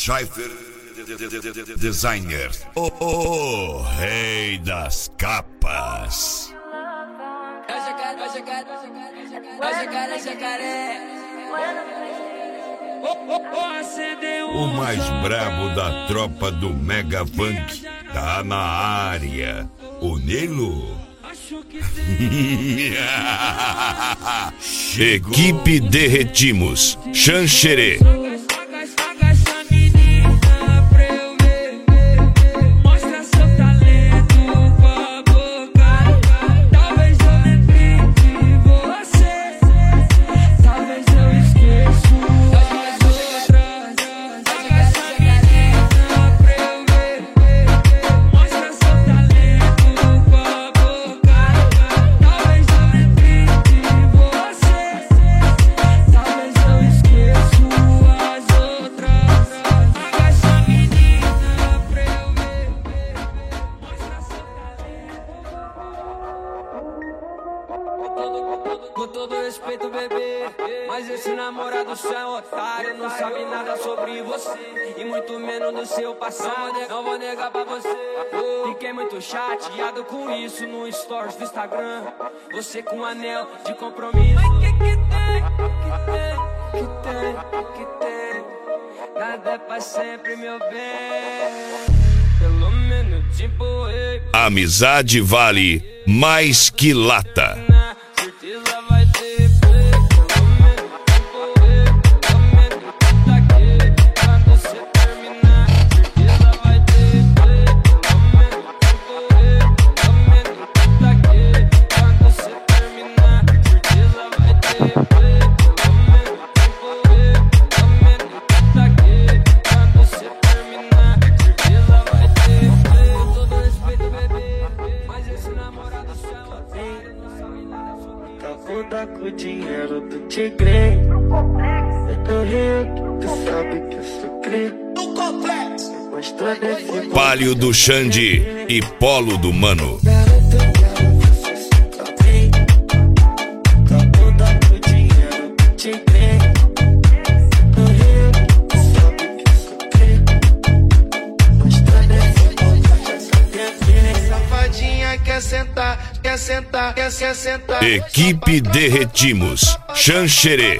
Scheifer Designer, o rei das capas. O mais brabo da tropa do Mega Funk tá na área. O Nilo. Equipe Derretimos, Xanxerê. Com todo respeito, bebê, mas esse namorado seu é otário. Não sabe nada sobre você e muito menos do seu passado. Não vou negar pra você. Fiquei muito chateado com isso no stories do Instagram. Você com um anel de compromisso. Que tem? Nada é pra sempre, meu bem. Pelo menos te empurrei. Amizade vale mais que lata. Tá com o dinheiro do tigre. Eu tô rico, tu sabe que eu sou cri. Palio do Xande e Polo do Mano. Quer sentar. Equipe Derretimos, Xanxerê.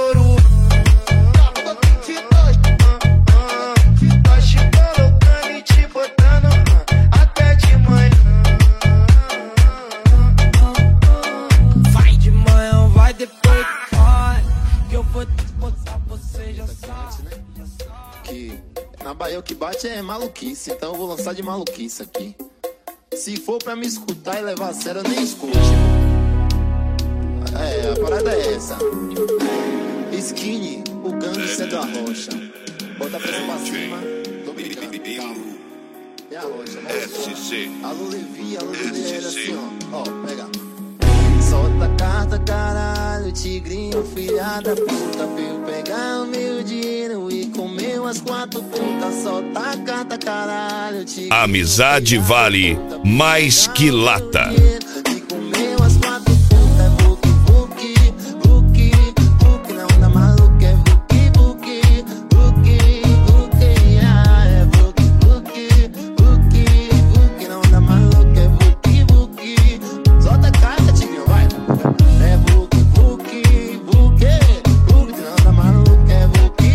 Vai de manhã, vai depois que eu vou te botar, você já sabe. Que na Bahia o que bate é maluquice, então eu vou lançar de maluquice aqui. Se for pra me escutar e levar a sério, eu nem escuto. É, a parada é essa. Skinny, o gangue cedo a rocha. Bota a pressão pra cima, tô brincando. E a rocha, SC. Alô Levi, assim, ó. Ó, pega. Solta a carta, caralho, tigrinho, filha da puta. Veio pegar o meu dinheiro e comeu as 4 putas. Solta a carta, caralho, tigrinho. Amizade vale mais que lata. E comeu as 4 putas. Vuki, não dá maluco, é vuki, é vuki, não dá maluco, é vuki. Solta a carta, tigrinho, vai. É vuki, não dá maluco, é vuki,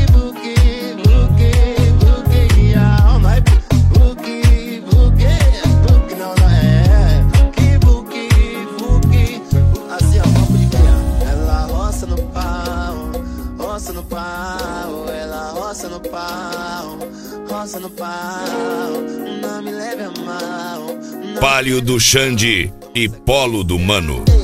ah, vai. Vuki, não dá, é vuki, assim, ó, papo de criar. Ela roça no pau, ela roça no pau, não me leve a mal. Palio do Xande e Polo do Mano.